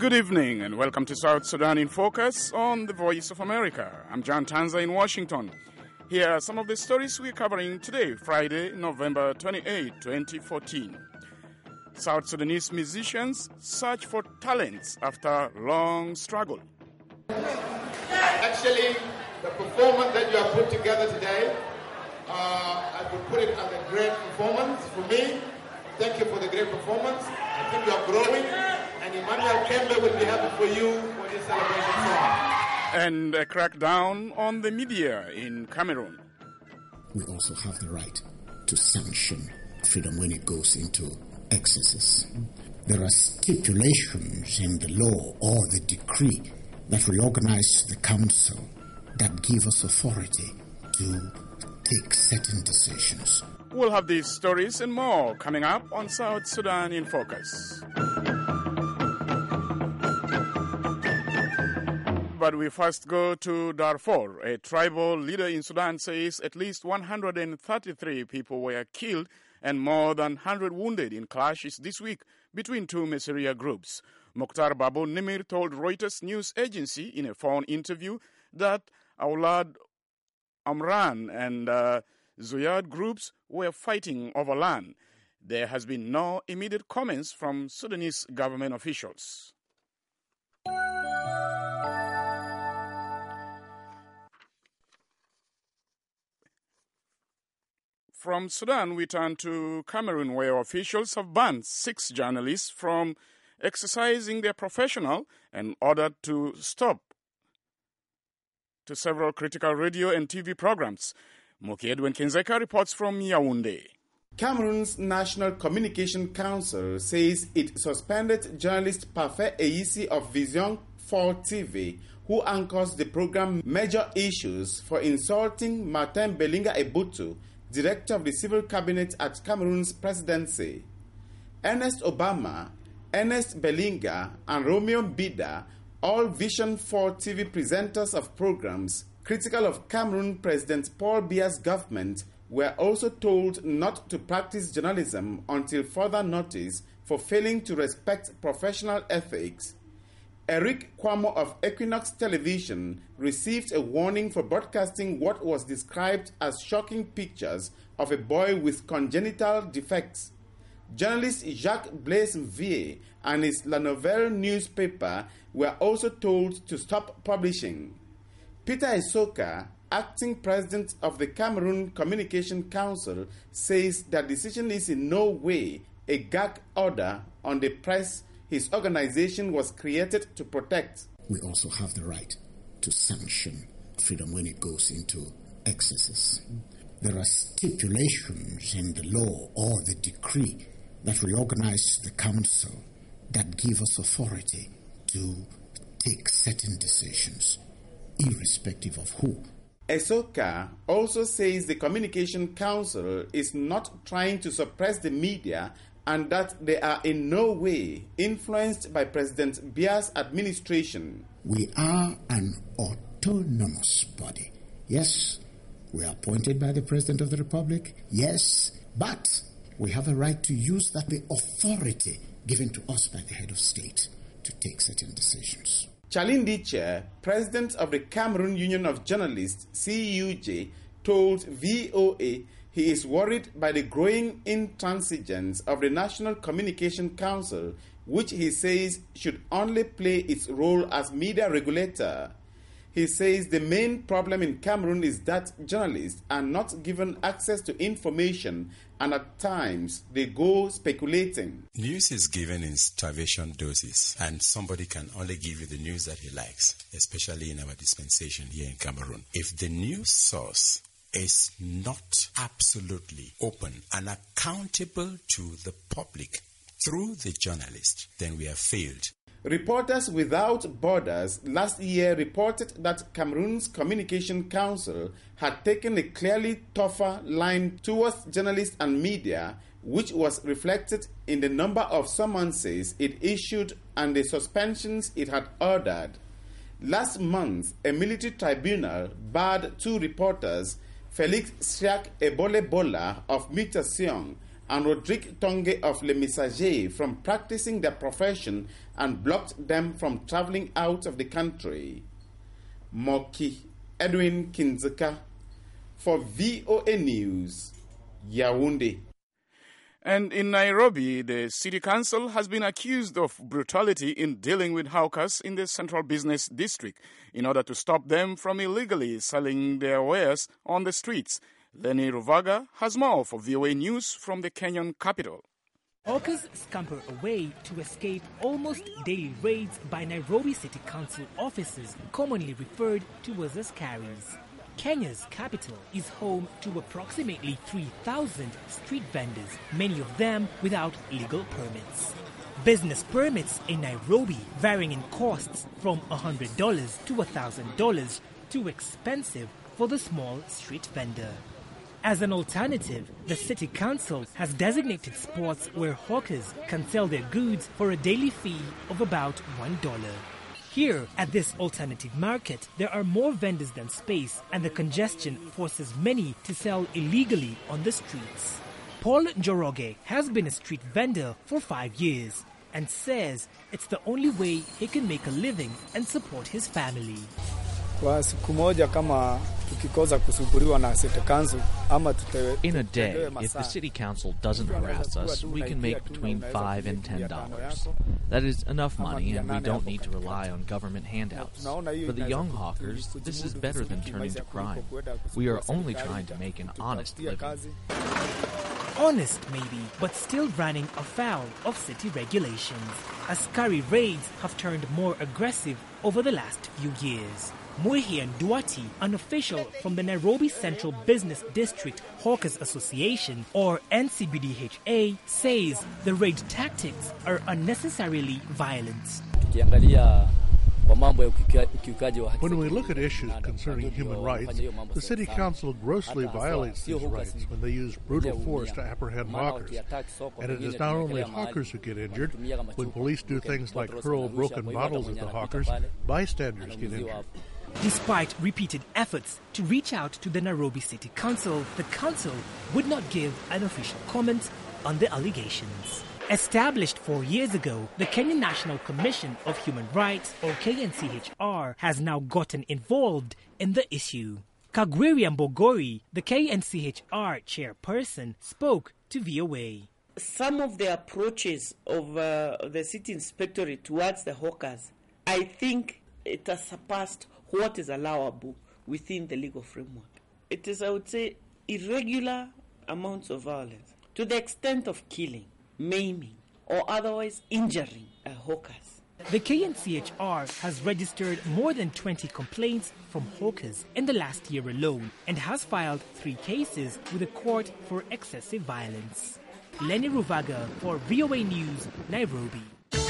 Good evening and welcome to South Sudan in Focus on the Voice of America. I'm John Tanza in Washington. Here are some of the stories we're covering today, Friday, November 28, 2014. South Sudanese musicians search for talents after long struggle. Actually, the performance that you have put together today, I would put it as a great performance for me. Thank you for the great performance. I think you are growing, and Emmanuel Kembe will be happy for you for this celebration song. And a crackdown on the media in Cameroon. We also have the right to sanction freedom when it goes into excesses. There are stipulations in the law or the decree that reorganize the council that give us authority to take certain decisions. We'll have these stories and more coming up on South Sudan in Focus. But we first go to Darfur. A tribal leader in Sudan says at least 133 people were killed and more than 100 wounded in clashes this week between two Merceria groups. Mokhtar Babu Nimir told Reuters news agency in a phone interview that Aulad Amran and Zuyad groups were fighting over land. There has been no immediate comments from Sudanese government officials. From Sudan, we turn to Cameroon, where officials have banned 6 journalists from exercising their professional and ordered to stop to several critical radio and TV programs. Moki Edwin Kenzeka reports from Yaoundé. Cameroon's National Communication Council says it suspended journalist Parfait Eisi of Vision 4 TV, who anchors the program Major Issues, for insulting Martin Belinga Ebutu, director of the civil cabinet at Cameroon's presidency. Ernest Obama, Ernest Belinga, and Romeo Bida, all Vision 4 TV presenters of programs critical of Cameroon President Paul Biya's government, were also told not to practice journalism until further notice for failing to respect professional ethics. Eric Kwamo of Equinox Television received a warning for broadcasting what was described as shocking pictures of a boy with congenital defects. Journalist Jacques Blaise Mvie and his La Nouvelle newspaper were also told to stop publishing. Peter Esoka, acting president of the Cameroon Communication Council, says that decision is in no way a gag order on the press his organization was created to protect. We also have the right to sanction freedom when it goes into excesses. There are stipulations in the law or the decree that reorganize the council that give us authority to take certain decisions, irrespective of who. Esoka also says the Communication Council is not trying to suppress the media and that they are in no way influenced by President Biya's administration. We are an autonomous body. Yes, we are appointed by the President of the Republic. Yes, but we have a right to use the authority given to us by the head of state to take certain decisions. Chalindi Chair, president of the Cameroon Union of Journalists, CUJ, told VOA he is worried by the growing intransigence of the National Communication Council, which he says should only play its role as media regulator. He says the main problem in Cameroon is that journalists are not given access to information and at times they go speculating. News is given in starvation doses and somebody can only give you the news that he likes, especially in our dispensation here in Cameroon. If the news source is not absolutely open and accountable to the public through the journalist, then we have failed. Reporters Without Borders last year reported that Cameroon's Communication Council had taken a clearly tougher line towards journalists and media, which was reflected in the number of summonses it issued and the suspensions it had ordered. Last month, a military tribunal barred 2 reporters, Felix Siak Ebolebola of Mutation and Rodrigue Tonge of Le Messager from practicing their profession and blocked them from traveling out of the country. Moki Edwin Kinzeka for VOA News, Yaoundé. And in Nairobi, the city council has been accused of brutality in dealing with hawkers in the central business district in order to stop them from illegally selling their wares on the streets. Lenny Ruvaga has more for VOA News from the Kenyan capital. Hawkers scamper away to escape almost daily raids by Nairobi City Council officers, commonly referred to as carries. Kenya's capital is home to approximately 3,000 street vendors, many of them without legal permits. Business permits in Nairobi varying in costs from $100 to $1,000, too expensive for the small street vendor. As an alternative, the City Council has designated spots where hawkers can sell their goods for a daily fee of about $1. Here, at this alternative market, there are more vendors than space, and the congestion forces many to sell illegally on the streets. Paul Njoroge has been a street vendor for 5 years and says it's the only way he can make a living and support his family. In a day, if the city council doesn't harass us, we can make between $5 and $10. That is enough money, and we don't need to rely on government handouts. For the young hawkers, this is better than turning to crime. We are only trying to make an honest living. Honest, maybe, but still running afoul of city regulations. Askari raids have turned more aggressive over the last few years. Muhian Duati, an official from the Nairobi Central Business District Hawkers Association, or NCBDHA, says the raid tactics are unnecessarily violent. When we look at issues concerning human rights, the City Council grossly violates these rights when they use brutal force to apprehend hawkers. And it is not only hawkers who get injured. When police do things like hurl broken bottles at the hawkers, bystanders get injured. Despite repeated efforts to reach out to the Nairobi City Council, the council would not give an official comment on the allegations. Established 4 years ago, the Kenyan National Commission of Human Rights, or KNCHR, has now gotten involved in the issue. Kagwiri Mbogori, the KNCHR chairperson, spoke to VOA. Some of the approaches of the city inspectorate towards the hawkers, I think it has surpassed what is allowable within the legal framework. It is, I would say, irregular amounts of violence to the extent of killing, maiming, or otherwise injuring hawkers. The KNCHR has registered more than 20 complaints from hawkers in the last year alone and has filed 3 cases with the court for excessive violence. Lenny Ruvaga for VOA News, Nairobi.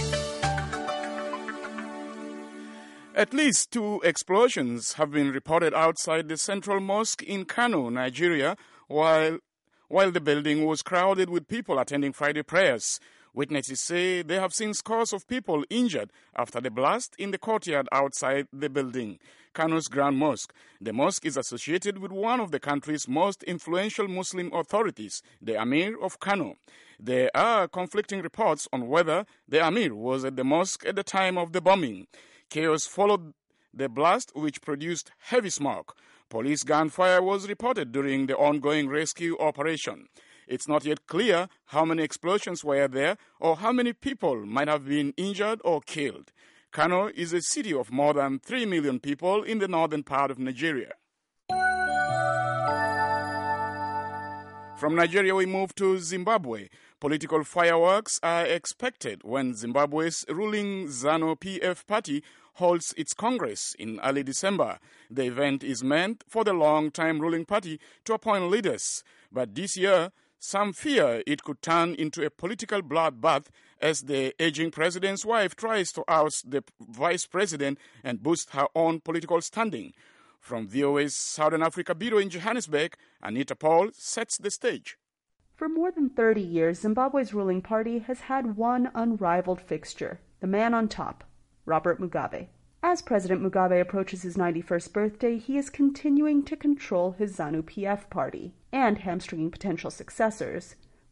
At least 2 explosions have been reported outside the Central Mosque in Kano, Nigeria, while the building was crowded with people attending Friday prayers. Witnesses say they have seen scores of people injured after the blast in the courtyard outside the building. Kano's Grand Mosque. The mosque is associated with one of the country's most influential Muslim authorities, the Amir of Kano. There are conflicting reports on whether the Amir was at the mosque at the time of the bombing. Chaos followed the blast, which produced heavy smoke. Police gunfire was reported during the ongoing rescue operation. It's not yet clear how many explosions were there or how many people might have been injured or killed. Kano is a city of more than 3 million people in the northern part of Nigeria. From Nigeria, we move to Zimbabwe. Political fireworks are expected when Zimbabwe's ruling ZANU-PF party holds its Congress in early December. The event is meant for the long-time ruling party to appoint leaders. But this year, some fear it could turn into a political bloodbath as the aging president's wife tries to oust the vice president and boost her own political standing. From VOA's Southern Africa Bureau in Johannesburg, Anita Paul sets the stage. For more than 30 years, Zimbabwe's ruling party has had one unrivaled fixture, the man on top, Robert Mugabe. As President Mugabe approaches his 91st birthday, he is continuing to control his ZANU-PF party and hamstringing potential successors,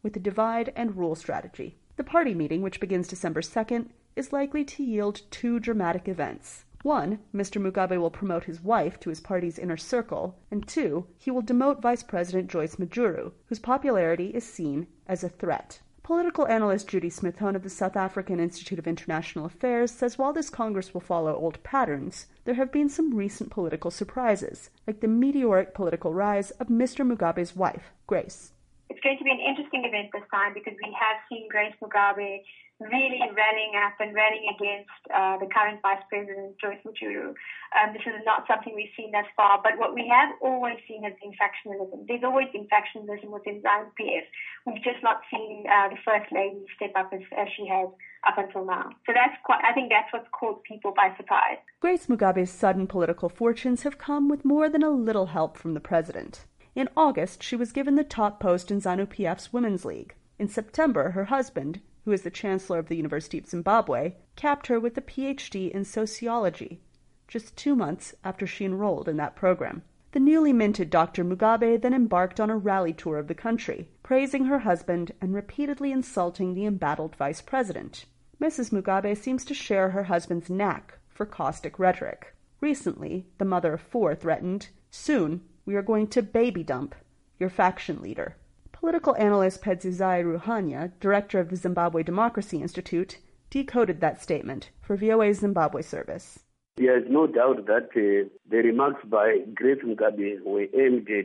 with a divide and rule strategy. The party meeting, which begins December 2nd, is likely to yield two dramatic events. One, Mr. Mugabe will promote his wife to his party's inner circle, and two, he will demote Vice President Joyce Mujuru, whose popularity is seen as a threat. Political analyst Judy Smith-Hone of the South African Institute of International Affairs says while this Congress will follow old patterns, there have been some recent political surprises, like the meteoric political rise of Mr. Mugabe's wife, Grace. It's going to be an interesting event this time because we have seen Grace Mugabe really rallying up and rallying against the current Vice President, Joyce Mujuru. This is not something we've seen thus far, but what we have always seen has been factionalism. There's always been factionalism within ZANU-PF. We've just not seen the First Lady step up as she has up until now. So I think that's what's caught people by surprise. Grace Mugabe's sudden political fortunes have come with more than a little help from the president. In August, she was given the top post in ZANU-PF's Women's League. In September, her husband, who is the Chancellor of the University of Zimbabwe, capped her with a PhD in sociology, just 2 months after she enrolled in that program. The newly minted Dr. Mugabe then embarked on a rally tour of the country, praising her husband and repeatedly insulting the embattled vice president. Mrs. Mugabe seems to share her husband's knack for caustic rhetoric. Recently, the mother of 4 threatened, "Soon, we are going to baby dump your faction leader." Political analyst Pedzizai Ruhanya, director of the Zimbabwe Democracy Institute, decoded that statement for VOA's Zimbabwe service. There is no doubt that the remarks by Grace Mugabe were aimed at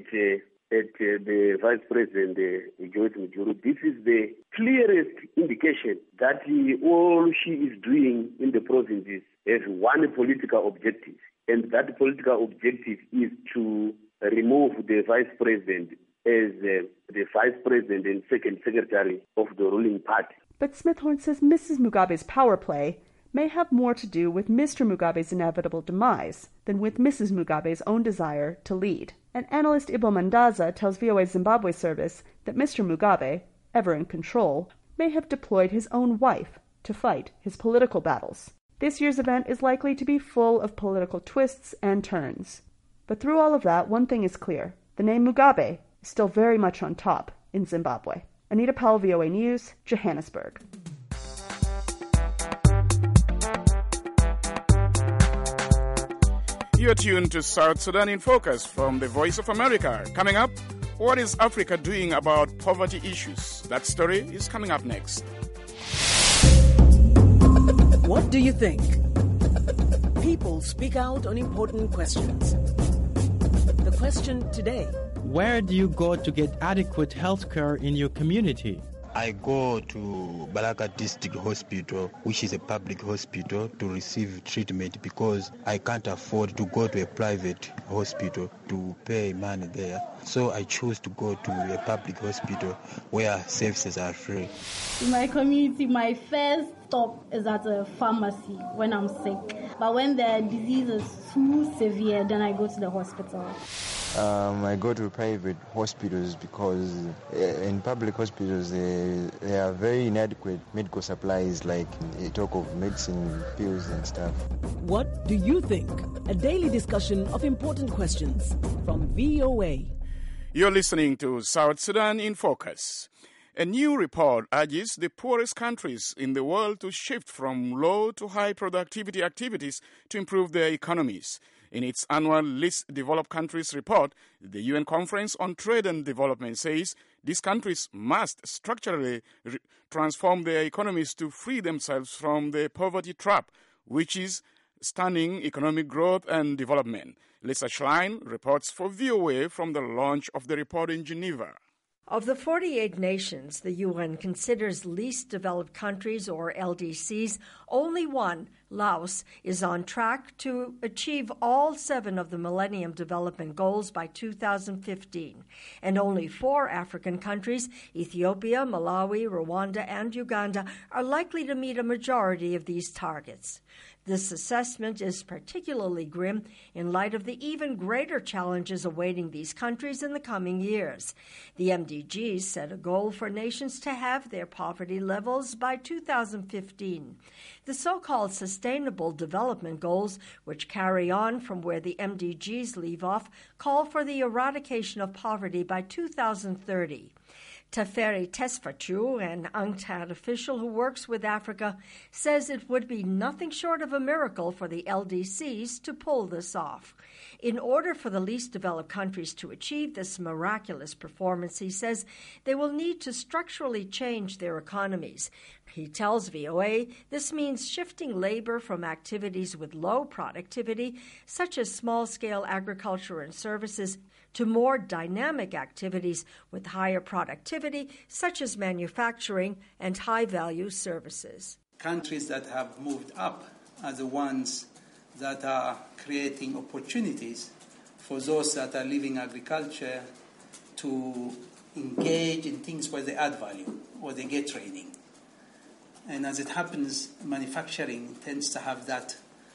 the Vice President, Joyce Mujuru. This is the clearest indication that all she is doing in the provinces has one political objective, and that political objective is to remove the Vice President as the Vice President and Second Secretary of the ruling party. But Smith-Hone says Mrs. Mugabe's power play may have more to do with Mr. Mugabe's inevitable demise than with Mrs. Mugabe's own desire to lead. And analyst Ibo Mandaza tells VOA's Zimbabwe service that Mr. Mugabe, ever in control, may have deployed his own wife to fight his political battles. This year's event is likely to be full of political twists and turns. But through all of that, one thing is clear. The name Mugabe is still very much on top in Zimbabwe. Anita Powell, VOA News, Johannesburg. You're tuned to South Sudan in Focus from the Voice of America. Coming up, what is Africa doing about poverty issues? That story is coming up next. What do you think? People speak out on important questions. The question today: where do you go to get adequate health care in your community? I go to Balaka District Hospital, which is a public hospital, to receive treatment because I can't afford to go to a private hospital to pay money there. So I choose to go to a public hospital where services are free. In my community, my first stop is at a pharmacy when I'm sick. But when the disease is too severe, then I go to the hospital. I go to private hospitals because in public hospitals there are very inadequate medical supplies, like talk of medicine, pills and stuff. What do you think? A daily discussion of important questions from VOA. You're listening to South Sudan in Focus. A new report urges the poorest countries in the world to shift from low to high productivity activities to improve their economies. In its annual Least Developed Countries report, the UN Conference on Trade and Development says these countries must structurally transform their economies to free themselves from the poverty trap, which is stunning economic growth and development. Lisa Schlein reports for VOA from the launch of the report in Geneva. Of the 48 nations the UN considers least developed countries, or LDCs, only one, Laos, is on track to achieve all 7 of the Millennium Development Goals by 2015. And only 4 African countries, Ethiopia, Malawi, Rwanda, and Uganda, are likely to meet a majority of these targets. This assessment is particularly grim in light of the even greater challenges awaiting these countries in the coming years. The MDGs set a goal for nations to have their poverty levels by 2015. The so-called Sustainable Development Goals, which carry on from where the MDGs leave off, call for the eradication of poverty by 2030. Teferi Tesfaciu, an UNCTAD official who works with Africa, says it would be nothing short of a miracle for the LDCs to pull this off. In order for the least developed countries to achieve this miraculous performance, he says, they will need to structurally change their economies. He tells VOA this means shifting labor from activities with low productivity, such as small-scale agriculture and services, to more dynamic activities with higher productivity, such as manufacturing and high-value services. Countries that have moved up are the ones that are creating opportunities for those that are leaving agriculture to engage in things where they add value or they get training. And as it happens, manufacturing tends to have that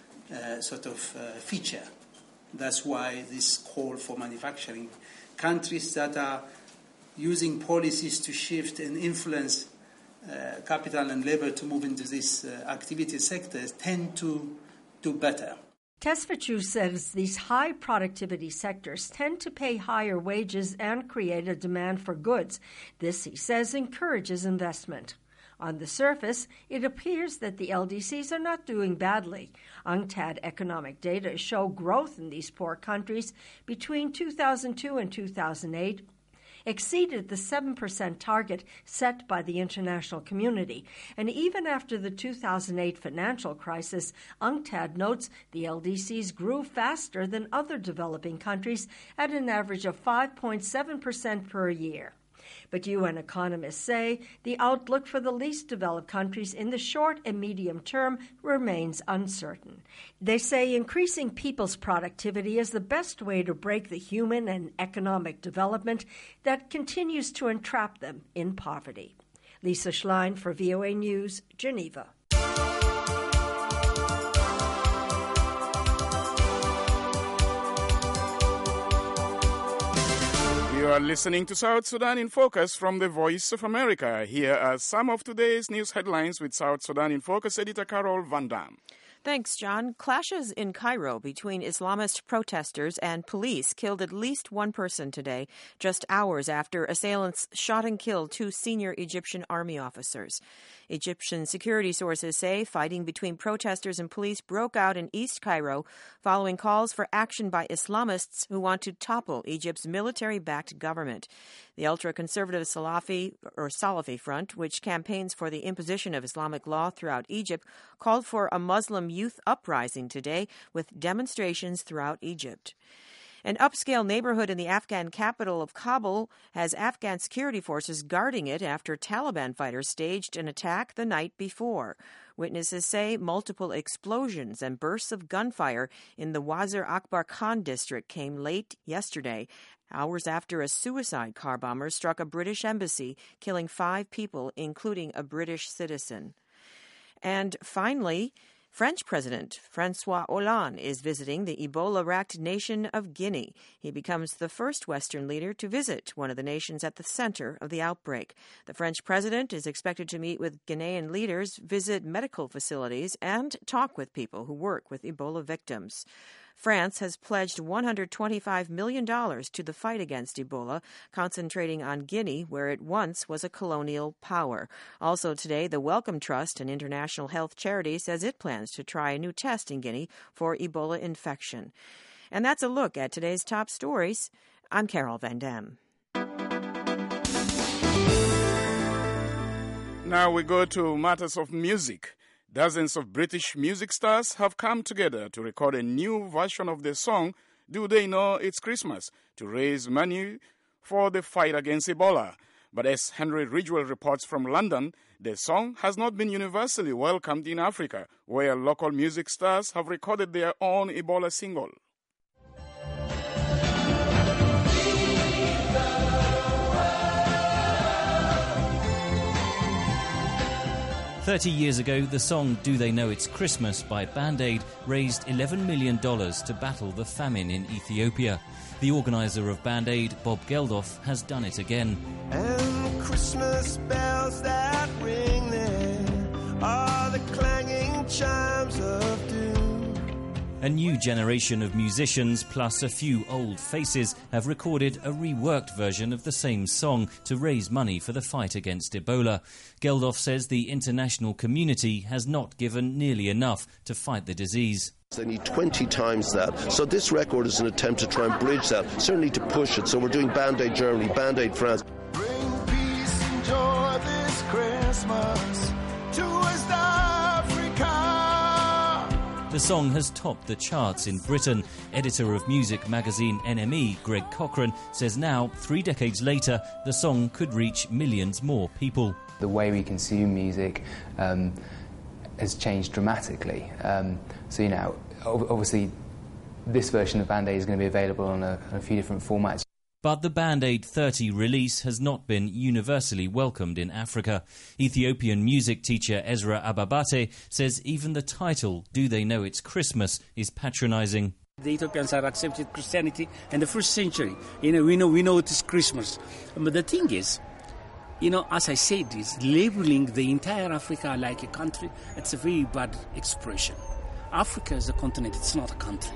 feature. That's why this call for manufacturing. Countries that are using policies to shift and influence capital and labor to move into these activity sectors tend to do better. Tesfaciu says these high productivity sectors tend to pay higher wages and create a demand for goods. This, he says, encourages investment. On the surface, it appears that the LDCs are not doing badly. UNCTAD economic data show growth in these poor countries between 2002 and 2008 exceeded the 7% target set by the international community. And even after the 2008 financial crisis, UNCTAD notes the LDCs grew faster than other developing countries at an average of 5.7% per year. But UN economists say the outlook for the least developed countries in the short and medium term remains uncertain. They say increasing people's productivity is the best way to break the human and economic development that continues to entrap them in poverty. Lisa Schlein for VOA News, Geneva. You are listening to South Sudan in Focus from the Voice of America. Here are some of today's news headlines with South Sudan in Focus editor Carol Van Dam. Thanks, John. Clashes in Cairo between Islamist protesters and police killed at least one person today, just hours after assailants shot and killed two senior Egyptian army officers. Egyptian security sources say fighting between protesters and police broke out in East Cairo following calls for action by Islamists who want to topple Egypt's military-backed government. The ultra-conservative Salafi Front, which campaigns for the imposition of Islamic law throughout Egypt, called for a Muslim youth uprising today with demonstrations throughout Egypt. An upscale neighborhood in the Afghan capital of Kabul has Afghan security forces guarding it after Taliban fighters staged an attack the night before. Witnesses say multiple explosions and bursts of gunfire in the Wazir Akbar Khan district came late yesterday, hours after a suicide car bomber struck a British embassy, killing 5 people, including a British citizen. And finally, French President François Hollande is visiting the Ebola-racked nation of Guinea. He becomes the first Western leader to visit one of the nations at the center of the outbreak. The French president is expected to meet with Guinean leaders, visit medical facilities, and talk with people who work with Ebola victims. France has pledged $125 million to the fight against Ebola, concentrating on Guinea, where it once was a colonial power. Also today, the Wellcome Trust, an international health charity, says it plans to try a new test in Guinea for Ebola infection. And that's a look at today's top stories. I'm Carol Van Dam. Now we go to matters of music. Dozens of British music stars have come together to record a new version of the song, Do They Know It's Christmas?, to raise money for the fight against Ebola. But as Henry Ridgwell reports from London, the song has not been universally welcomed in Africa, where local music stars have recorded their own Ebola single. "30 years ago, the song Do They Know It's Christmas by Band Aid raised $11 million to battle the famine in Ethiopia. The organiser of Band Aid, Bob Geldof, has done it again. And Christmas bells that ring there are the clanging A new generation of musicians, plus a few old faces, have recorded a reworked version of the same song to raise money for the fight against Ebola. Geldof says the international community has not given nearly enough to fight the disease. They need 20 times that. So this record is an attempt to try and bridge that, certainly to push it. So we're doing Band-Aid Germany, Band-Aid France. Bring peace and joy this Christmas to West Africa. The song has topped the charts in Britain. Editor of music magazine NME, Greg Cochran, says now, 3 decades later, the song could reach millions more people. The way we consume music has changed dramatically. So, you know, obviously this version of Band-Aid is going to be available on a few different formats. But the Band-Aid 30 release has not been universally welcomed in Africa. Ethiopian music teacher Ezra Ababate says even the title, Do They Know It's Christmas, is patronising. The Ethiopians have accepted Christianity in the first century. You know, we know it is Christmas. But the thing is, you know, as I said, is labeling the entire Africa like a country, it's a very bad expression. Africa is a continent, it's not a country.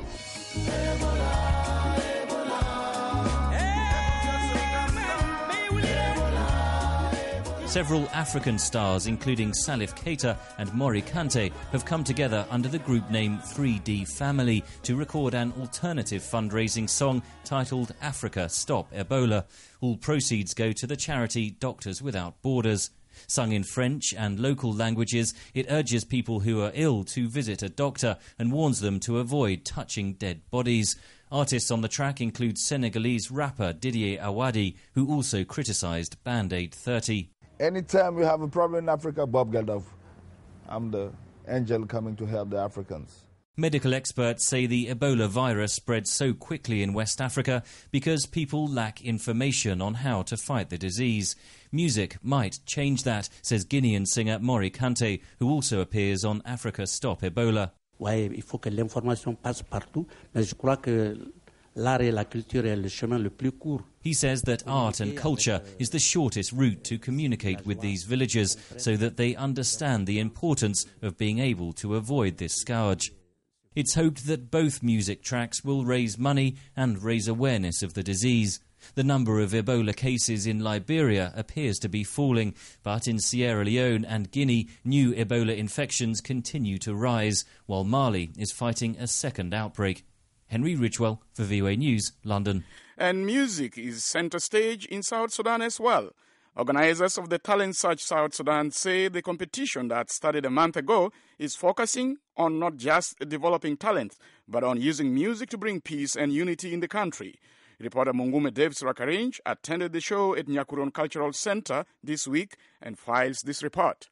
Several African stars, including Salif Keita and Mori Kante, have come together under the group name 3D Family to record an alternative fundraising song titled Africa Stop Ebola. All proceeds go to the charity Doctors Without Borders. Sung in French and local languages, it urges people who are ill to visit a doctor and warns them to avoid touching dead bodies. Artists on the track include Senegalese rapper Didier Awadi, who also criticised Band-Aid 30. Anytime we have a problem in Africa, Bob Geldof, I'm the angel coming to help the Africans. Medical experts say the Ebola virus spread so quickly in West Africa because people lack information on how to fight the disease. Music might change that, says Guinean singer Mori Kante, who also appears on Africa Stop Ebola. Ouais, il faut que l'information passe partout, mais je crois que l'art et la culture est le chemin le plus court. He says that art and culture is the shortest route to communicate with these villagers so that they understand the importance of being able to avoid this scourge. It's hoped that both music tracks will raise money and raise awareness of the disease. The number of Ebola cases in Liberia appears to be falling, but in Sierra Leone and Guinea, new Ebola infections continue to rise, while Mali is fighting a second outbreak. Henry Ridgewell for VOA News, London. And music is centre stage in South Sudan as well. Organisers of the Talent Search South Sudan say the competition that started a month ago is focusing on not just developing talent, but on using music to bring peace and unity in the country. Reporter Mungume Davis Rakarinj attended the show at Nyakuron Cultural Centre this week and files this report.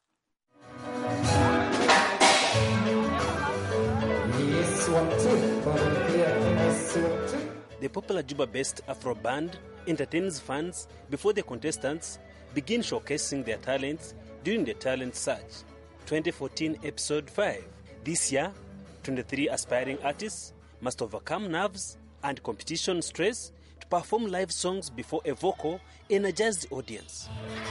The popular Juba-based Afro band entertains fans before the contestants begin showcasing their talents during the Talent Search 2014 Episode 5. This year, 23 aspiring artists must overcome nerves and competition stress to perform live songs before a vocal, energized audience.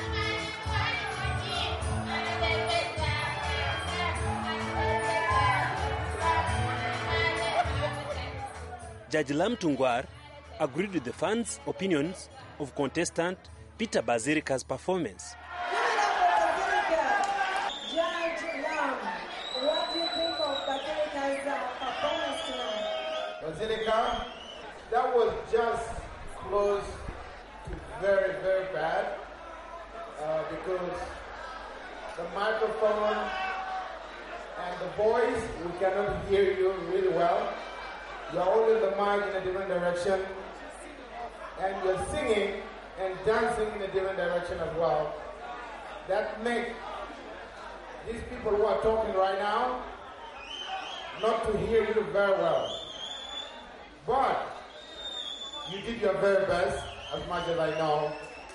Judge Lam Tungwar agreed with the fans' opinions of contestant Peter Bazirika's performance. Judge Lam, what do you think of Bazirika's performance tonight? Bazirika, that was just close to very, very bad because the microphone and the voice, we cannot hear you really well. You're holding the mic in a different direction, and you're singing and dancing in a different direction as well. That makes these people who are talking right now not to hear you very well. But you did your very best, as much as I know.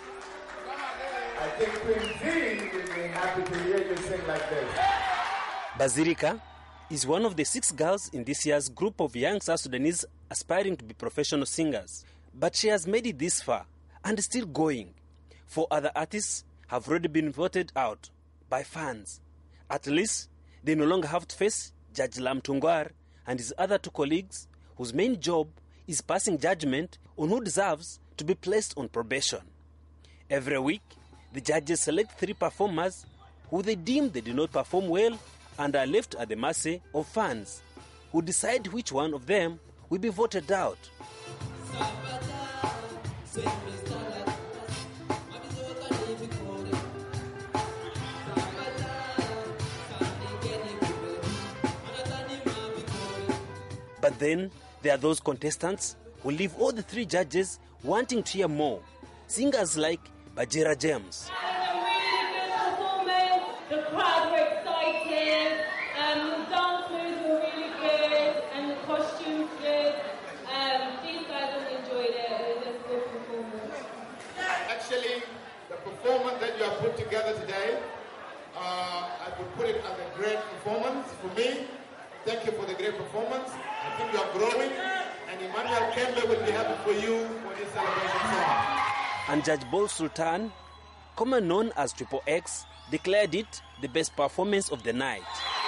I think Queen Z will be happy to hear you sing like this. Bazirika is one of the 6 girls in this year's group of young South Sudanese aspiring to be professional singers. But she has made it this far and is still going. 4 other artists have already been voted out by fans. At least they no longer have to face Judge Lam Tungwar and his other 2 colleagues, whose main job is passing judgment on who deserves to be placed on probation. Every week, the judges select 3 performers who they deem they do not perform well and are left at the mercy of fans, who decide which one of them will be voted out. But then there are those contestants who leave all the 3 judges wanting to hear more. Singers like Bajira James. The crowd were excited, the dance moves were really good, and the costumes good. These guys all enjoyed it. It was a good performance. Actually, the performance that you have put together today, I would put it as a great performance for me. Thank you for the great performance. I think you are growing, and Emmanuel Kembe will be happy for you for this celebration song. And Judge Bol Sultan, commonly known as Triple X, declared it the best performance of the night.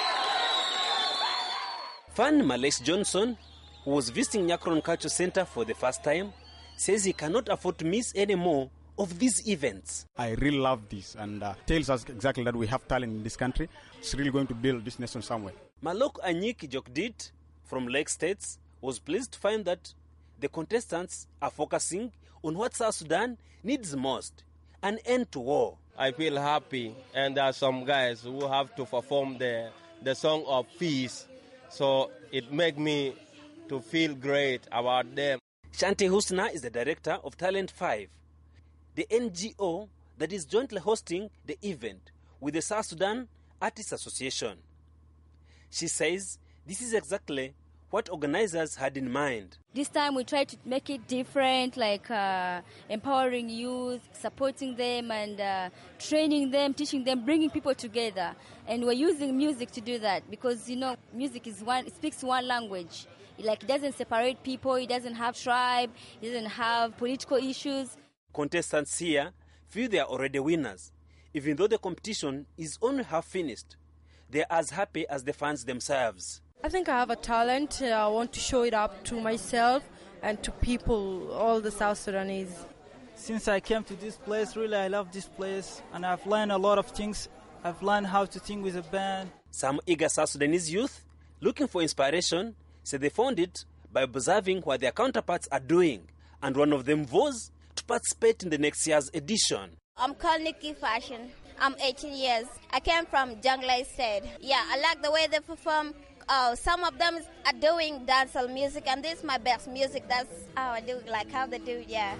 Fan Malex Johnson, who was visiting Nyakron Culture Center for the first time, says he cannot afford to miss any more of these events. I really love this and tells us exactly that we have talent in this country. It's really going to build this nation somewhere. Malok Anyik Jokdit from Lake States was pleased to find that the contestants are focusing on what South Sudan needs most, an end to war. I feel happy, and there are some guys who have to perform the song of peace, so it makes me to feel great about them. Shanti Husna is the director of Talent 5, the NGO that is jointly hosting the event with the South Sudan Artists Association. She says this is exactly what organizers had in mind. This time we try to make it different, like empowering youth, supporting them and training them, teaching them, bringing people together. And we're using music to do that because, you know, music is it speaks one language. Like, it doesn't separate people, it doesn't have tribe, it doesn't have political issues. Contestants here feel they are already winners. Even though the competition is only half finished, they're as happy as the fans themselves. I think I have a talent. I want to show it up to myself and to people, all the South Sudanese. Since I came to this place, really I love this place and I've learned a lot of things. I've learned how to sing with a band. Some eager South Sudanese youth looking for inspiration say they found it by observing what their counterparts are doing, and one of them vows to participate in the next year's edition. I'm called Nikki Fashion. I'm 18 years. I came from Jonglei State. Yeah, I like the way they perform. Some of them are doing dancehall music, and this is my best music. That's how I do it, like how they do it, yeah.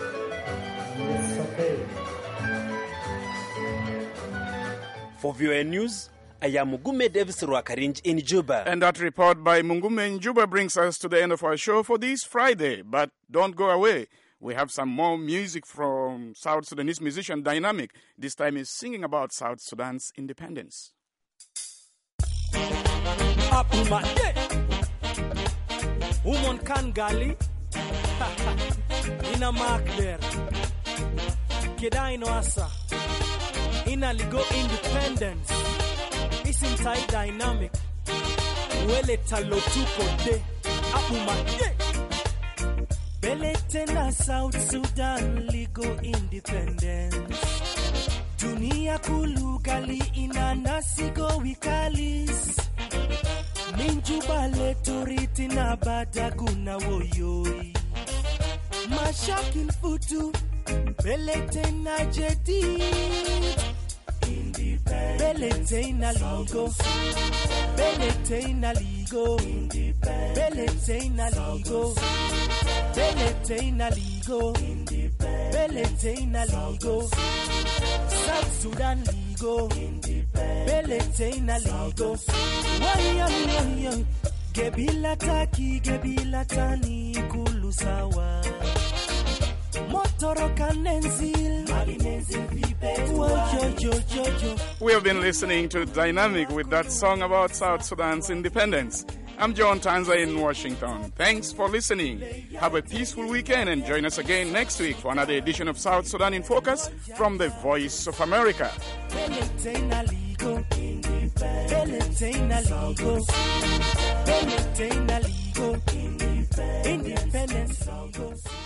For VOA News, I am Mugume Davis Rwakarinj in Juba. And that report by Mungume in Juba brings us to the end of our show for this Friday. But don't go away. We have some more music from South Sudanese musician Dynamic. This time he's singing about South Sudan's independence. Woman can gali ina mark there Kedai no asa ina ligo independence isintai dynamic wele talotuko de apuma bele tena South Sudan ligo independence dunia kulugali ina nasigo wikalis Minjuba letoriti na badaguna woyoi Mashakin futu belete na jedi Belete na ligo Belete na ligo Belete na ligo Belete na ligo Belete na ligo South Sudan ligo Belete na ligo Wayo Gebila taki gebila tani kulusawa Motoro kanenzil We have been listening to Dynamic with that song about South Sudan's independence. I'm John Tanza in Washington. Thanks for listening. Have a peaceful weekend and join us again next week for another edition of South Sudan in Focus from the Voice of America. Belete na ligo Bele Tena Ligo, Independence Ligo.